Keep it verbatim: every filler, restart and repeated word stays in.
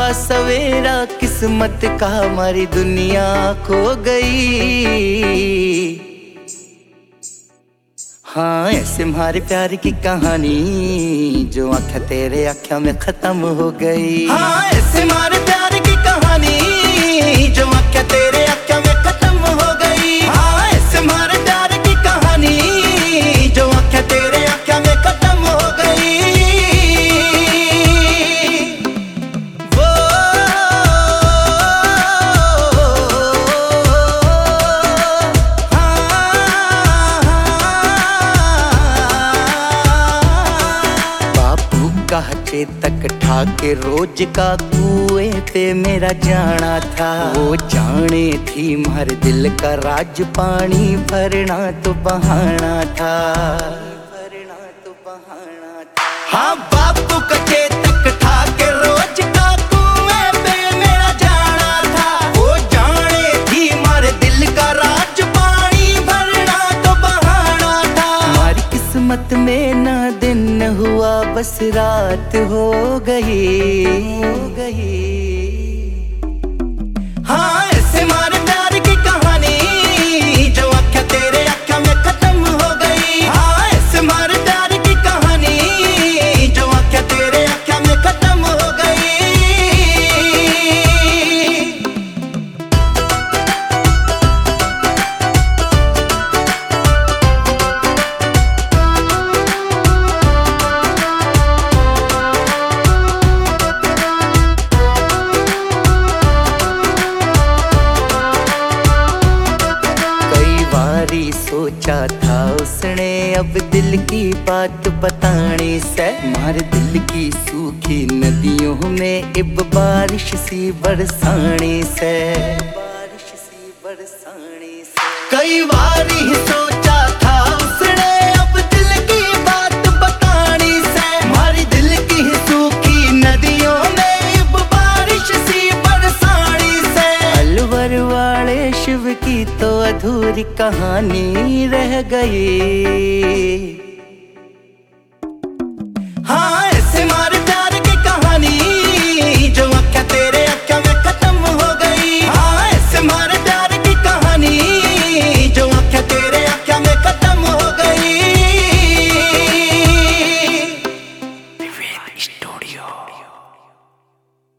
सवेरा किस्मत का हमारी दुनिया खो गई। हाँ ऐसे हमारे प्यार की कहानी जो आँखें तेरे आँखों में खत्म हो गई। हाँ ऐसे हमारे प्यार की कहानी जो आँखें तेरे आँखों में खत्म हो गई। हाँ ऐसे हमारे प्यार की कहानी जो आँखें तेरे आँखों में खत्म हो गई। वो कहते तक ठाके रोज का कुएं पे मेरा जाना था। वो जाने थी मर दिल का राज पानी भरना तो बहाना था, भरना तो बहाना था। हाँ बापू कहते तक ठाके रोज का कुएं पे मेरा जाना था। वो जाने थी मर दिल का राज पानी भरना तो बहाना था। हमारी किस्मत में ना दिन हुआ बस रात हो गई, हो गई। हाँ ऐसे हमारे प्यार की कहानी जो आँखें तेरे आँखों में खत्म हो गई। हाँ ऐसे हमारे प्यार की कहानी जो आँखें तेरे आँखों में खत्म हो गई। सोचा था उसने अब दिल की बात बताने से, मारे दिल की सूखी नदियों में अब बारिश सी बरसाने से, बारिश सी बरसाने से। कई बार ही सोचा था उसने अब दिल की बात बताने से, मारी दिल की सूखी नदियों में अब बारिश सी बरसाने से। अलवर वाले शिव की तो अधूरी कहानी रह गई। हाँ